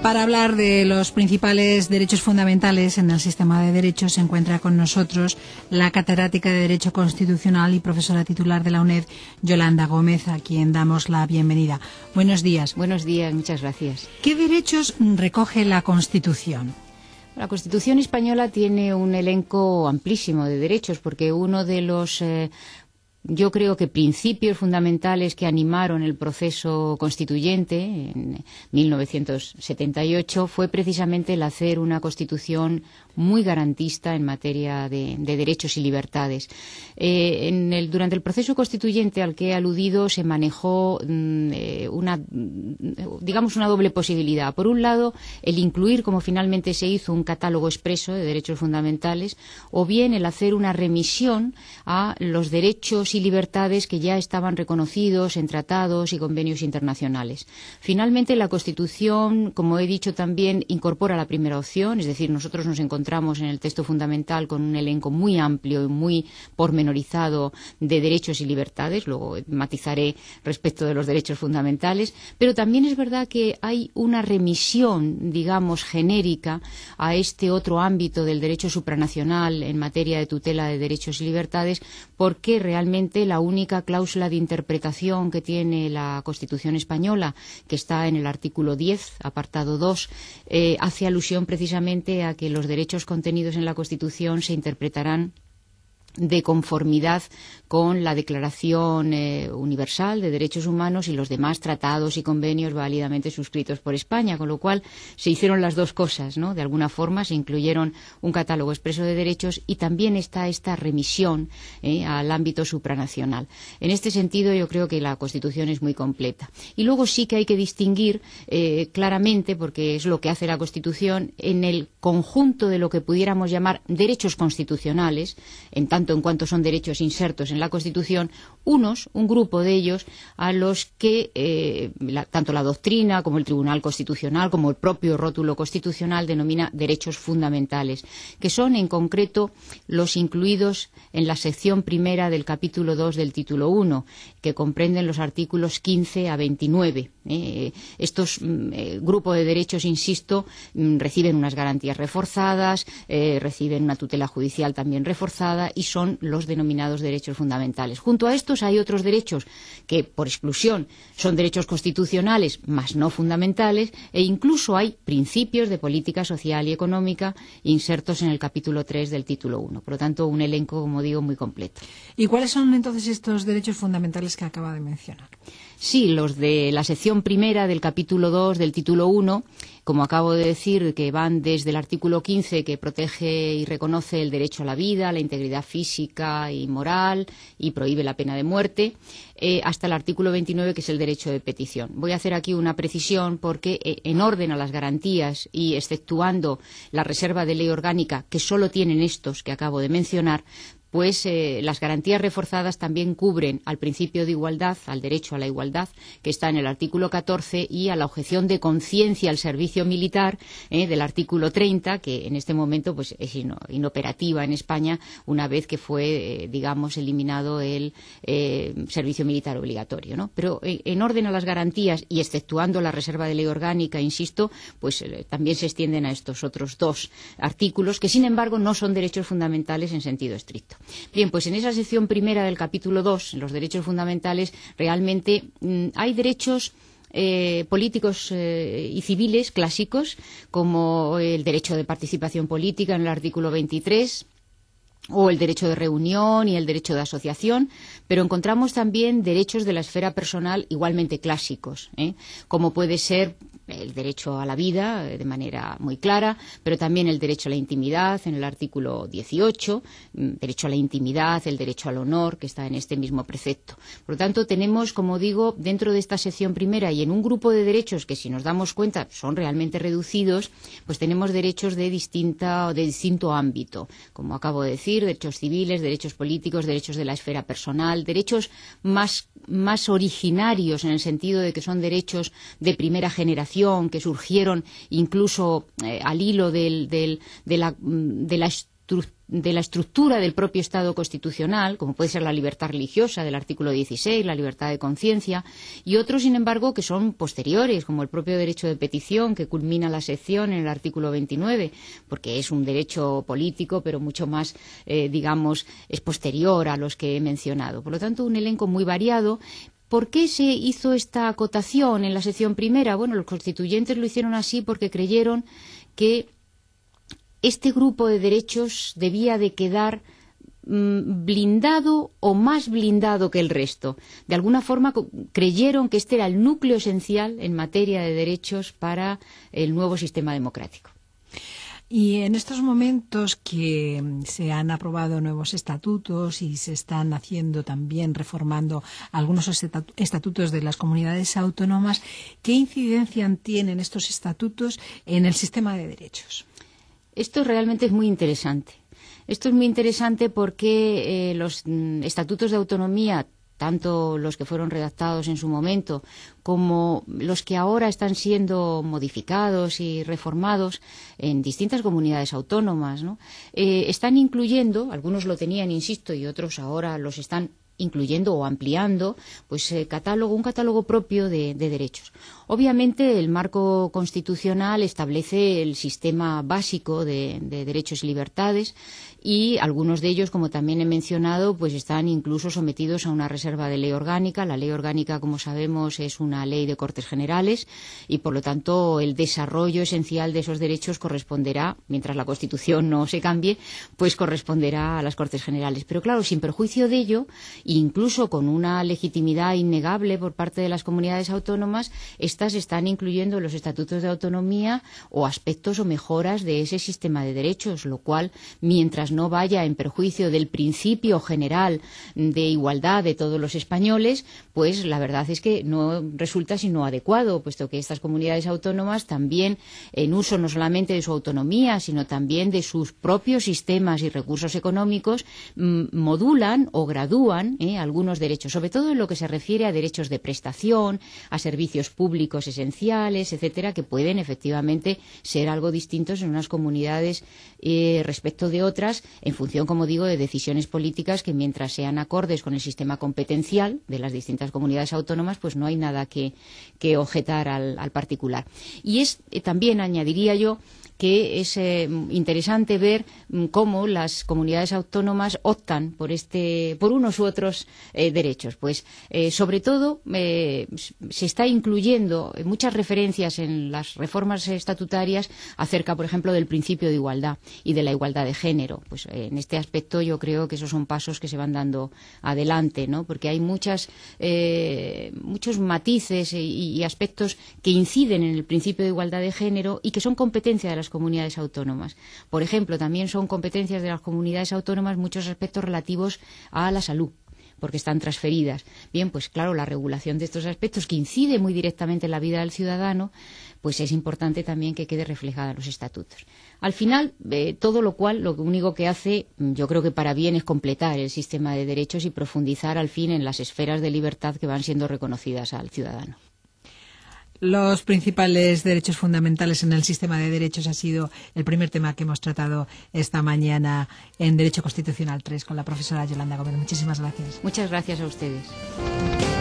Para hablar de los principales derechos fundamentales en el sistema de derechos se encuentra con nosotros la catedrática de Derecho Constitucional y profesora titular de la UNED, Yolanda Gómez, a quien damos la bienvenida. Buenos días. Buenos días, muchas gracias. ¿Qué derechos recoge la Constitución? La Constitución española tiene un elenco amplísimo de derechos, porque uno de los yo creo que principios fundamentales que animaron el proceso constituyente en 1978 fue precisamente el hacer una Constitución muy garantista en materia de derechos y libertades. Durante el proceso constituyente al que he aludido se manejó una doble posibilidad. Por un lado, el incluir, como finalmente se hizo, un catálogo expreso de derechos fundamentales, o bien el hacer una remisión a los derechos y libertades que ya estaban reconocidos en tratados y convenios internacionales. Finalmente, la Constitución, como he dicho también, incorpora la primera opción, es decir, nosotros nos encontramos en el texto fundamental con un elenco muy amplio y muy pormenorizado de derechos y libertades, luego matizaré respecto de los derechos fundamentales, pero también es verdad que hay una remisión, digamos, genérica a este otro ámbito del derecho supranacional en materia de tutela de derechos y libertades, porque realmente la única cláusula de interpretación que tiene la Constitución española, que está en el artículo 10, apartado 2, hace alusión precisamente a que los derechos contenidos en la Constitución se interpretarán de conformidad con la Declaración Universal de Derechos Humanos y los demás tratados y convenios válidamente suscritos por España, con lo cual se hicieron las dos cosas, ¿no? De alguna forma se incluyeron un catálogo expreso de derechos y también está esta remisión al ámbito supranacional. En este sentido, yo creo que la Constitución es muy completa. Y luego sí que hay que distinguir claramente, porque es lo que hace la Constitución, en el conjunto de lo que pudiéramos llamar derechos constitucionales, en cuanto son derechos insertos en la Constitución, un grupo de ellos a los que tanto la doctrina como el Tribunal Constitucional como el propio rótulo constitucional denomina derechos fundamentales, que son en concreto los incluidos en la sección primera del capítulo 2 del título 1, que comprenden los artículos 15 a 29. Estos grupos de derechos, insisto, reciben unas garantías reforzadas, reciben una tutela judicial también reforzada y son los denominados derechos fundamentales. Junto a estos hay otros derechos que, por exclusión, son derechos constitucionales, mas no fundamentales, e incluso hay principios de política social y económica insertos en el capítulo 3 del título 1. Por lo tanto, un elenco, como digo, muy completo. ¿Y cuáles son entonces estos derechos fundamentales que acaba de mencionar? Sí, los de la sección primera del capítulo 2 del título 1, como acabo de decir, que van desde el artículo 15, que protege y reconoce el derecho a la vida, la integridad física y moral y prohíbe la pena de muerte, hasta el artículo 29, que es el derecho de petición. Voy a hacer aquí una precisión porque, en orden a las garantías y exceptuando la reserva de ley orgánica, que solo tienen estos que acabo de mencionar, pues las garantías reforzadas también cubren al principio de igualdad, al derecho a la igualdad, que está en el artículo 14, y a la objeción de conciencia al servicio militar del artículo 30, que en este momento pues es inoperativa en España una vez que fue, eliminado el servicio militar obligatorio, ¿no? Pero en orden a las garantías y exceptuando la reserva de ley orgánica, insisto, pues también se extienden a estos otros dos artículos que, sin embargo, no son derechos fundamentales en sentido estricto. Bien, pues en esa sección primera del capítulo 2, en los derechos fundamentales, realmente hay derechos políticos y civiles clásicos, como el derecho de participación política en el artículo 23, o el derecho de reunión y el derecho de asociación, pero encontramos también derechos de la esfera personal igualmente clásicos, como puede ser el derecho a la vida, de manera muy clara, pero también el derecho a la intimidad en el artículo 18, derecho a la intimidad, el derecho al honor, que está en este mismo precepto. Por lo tanto, tenemos, como digo, dentro de esta sección primera y en un grupo de derechos que, si nos damos cuenta, son realmente reducidos, pues tenemos derechos de distinto ámbito, como acabo de decir, derechos civiles, derechos políticos, derechos de la esfera personal, derechos más originarios en el sentido de que son derechos de primera generación, que surgieron incluso al hilo de la de la estructura del propio Estado constitucional, como puede ser la libertad religiosa del artículo 16, la libertad de conciencia, y otros, sin embargo, que son posteriores, como el propio derecho de petición, que culmina la sección en el artículo 29, porque es un derecho político, pero mucho más, digamos, es posterior a los que he mencionado. Por lo tanto, un elenco muy variado. ¿Por qué se hizo esta acotación en la sección primera? Bueno, los constituyentes lo hicieron así porque creyeron que este grupo de derechos debía de quedar blindado o más blindado que el resto. De alguna forma creyeron que este era el núcleo esencial en materia de derechos para el nuevo sistema democrático. Y en estos momentos que se han aprobado nuevos estatutos y se están haciendo también, reformando algunos estatutos de las comunidades autónomas, ¿qué incidencia tienen estos estatutos en el sistema de derechos? Esto realmente es muy interesante. Esto es muy interesante porque los estatutos de autonomía, tanto los que fueron redactados en su momento como los que ahora están siendo modificados y reformados en distintas comunidades autónomas, ¿no? Están incluyendo, algunos lo tenían, insisto, y otros ahora los están incluyendo o ampliando, pues un catálogo propio de derechos. Obviamente, el marco constitucional establece el sistema básico de derechos y libertades, y algunos de ellos, como también he mencionado, pues están incluso sometidos a una reserva de ley orgánica. La ley orgánica, como sabemos, es una ley de Cortes Generales y, por lo tanto, el desarrollo esencial de esos derechos corresponderá, mientras la Constitución no se cambie, pues corresponderá a las Cortes Generales. Pero claro, sin perjuicio de ello, incluso con una legitimidad innegable por parte de las comunidades autónomas, estas están incluyendo en los estatutos de autonomía o aspectos o mejoras de ese sistema de derechos, lo cual, mientras no vaya en perjuicio del principio general de igualdad de todos los españoles, pues la verdad es que no resulta sino adecuado, puesto que estas comunidades autónomas también, en uso no solamente de su autonomía, sino también de sus propios sistemas y recursos económicos, modulan o gradúan algunos derechos, sobre todo en lo que se refiere a derechos de prestación, a servicios públicos esenciales, etcétera, que pueden efectivamente ser algo distintos en unas comunidades respecto de otras, en función, como digo, de decisiones políticas que, mientras sean acordes con el sistema competencial de las distintas comunidades autónomas, pues no hay nada que objetar al particular. Y también añadiría yo que es interesante ver cómo las comunidades autónomas optan por unos u otros derechos. Pues sobre todo se está incluyendo muchas referencias en las reformas estatutarias acerca, por ejemplo, del principio de igualdad y de la igualdad de género. Pues en este aspecto yo creo que esos son pasos que se van dando adelante, ¿no? Porque hay muchos matices y aspectos que inciden en el principio de igualdad de género y que son competencia de las comunidades autónomas. Por ejemplo, también son competencias de las comunidades autónomas muchos aspectos relativos a la salud, porque están transferidas. Bien, pues claro, la regulación de estos aspectos, que incide muy directamente en la vida del ciudadano, pues es importante también que quede reflejada en los estatutos. Al final, todo lo cual, lo único que hace, yo creo que para bien, es completar el sistema de derechos y profundizar al fin en las esferas de libertad que van siendo reconocidas al ciudadano. Los principales derechos fundamentales en el sistema de derechos ha sido el primer tema que hemos tratado esta mañana en Derecho Constitucional 3 con la profesora Yolanda Gómez. Muchísimas gracias. Muchas gracias a ustedes.